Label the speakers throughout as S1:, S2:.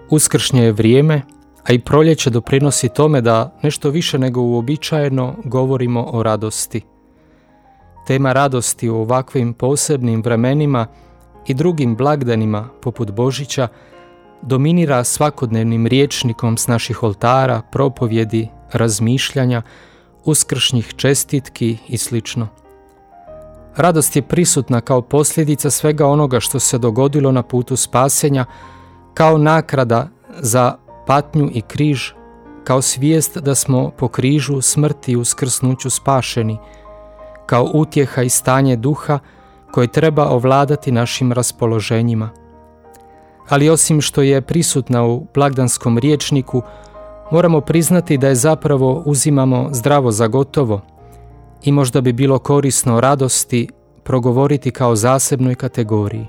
S1: Uskršnje je vrijeme, a i proljeće doprinosi tome da nešto više nego uobičajeno govorimo o radosti. Tema radosti u ovakvim posebnim vremenima i drugim blagdanima poput Božića dominira svakodnevnim rječnikom s naših oltara, propovjedi, razmišljanja, uskršnjih čestitki i sl. Radost je prisutna kao posljedica svega onoga što se dogodilo na putu spasenja, kao nagrada za patnju i križ, kao svijest da smo po križu smrti i uskrsnuću spašeni, kao utjeha i stanje duha koje treba ovladati našim raspoloženjima. Ali osim što je prisutna u blagdanskom rječniku, moramo priznati da je zapravo uzimamo zdravo za gotovo i možda bi bilo korisno o radosti progovoriti kao zasebnoj kategoriji.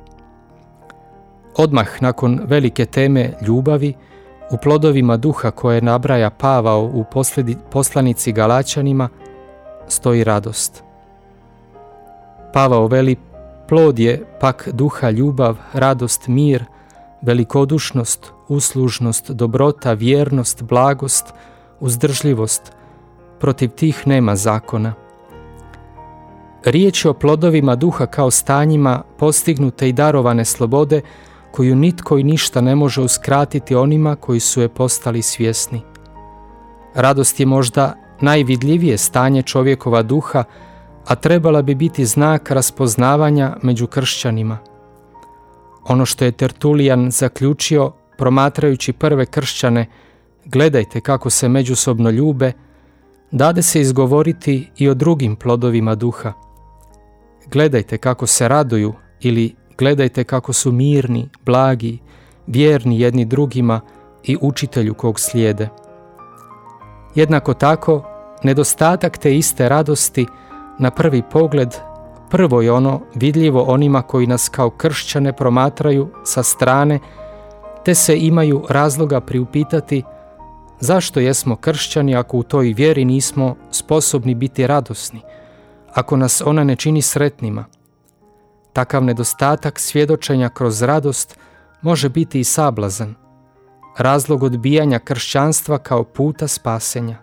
S1: Odmah nakon velike teme ljubavi, u plodovima duha koje nabraja Pavao u poslanici Galačanima, stoji radost. Pavao veli, plod je pak duha ljubav, radost, mir, velikodušnost, uslužnost, dobrota, vjernost, blagost, uzdržljivost. Protiv tih nema zakona. Riječ je o plodovima duha kao stanjima postignute i darovane slobode koju nitko i ništa ne može uskratiti onima koji su je postali svjesni. Radost je možda najvidljivije stanje čovjekova duha, a trebala bi biti znak raspoznavanja među kršćanima. Ono što je Tertulijan zaključio promatrajući prve kršćane, gledajte kako se međusobno ljube, dade se izgovoriti i o drugim plodovima duha. Gledajte kako se raduju ili gledajte kako su mirni, blagi, vjerni jedni drugima i učitelju kog slijede. Jednako tako, nedostatak te iste radosti na prvi pogled prvo je ono vidljivo onima koji nas kao kršćane promatraju sa strane, te se imaju razloga priupitati zašto jesmo kršćani ako u toj vjeri nismo sposobni biti radosni, ako nas ona ne čini sretnima. Takav nedostatak svjedočenja kroz radost može biti i sablazan, razlog odbijanja kršćanstva kao puta spasenja.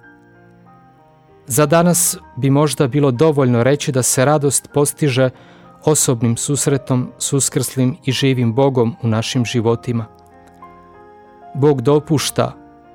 S1: Za danas bi možda bilo dovoljno reći da se radost postiže osobnim susretom s uskrslim i živim Bogom u našim životima. Bog dopušta,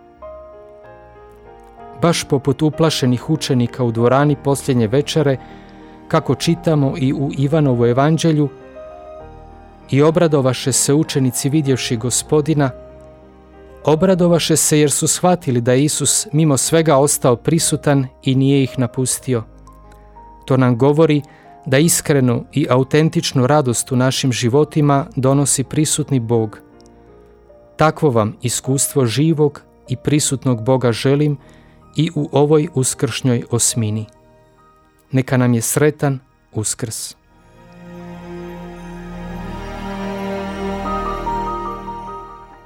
S1: baš poput uplašenih učenika u dvorani posljednje večere, kako čitamo i u Ivanovu evanđelju, i obradovaše se učenici vidjevši Gospodina, obradovaše se jer su shvatili da je Isus mimo svega ostao prisutan i nije ih napustio. To nam govori da iskrenu i autentičnu radost u našim životima donosi prisutni Bog. Takvo vam iskustvo živog i prisutnog Boga želim i u ovoj uskršnjoj osmini. Neka nam je sretan Uskrs.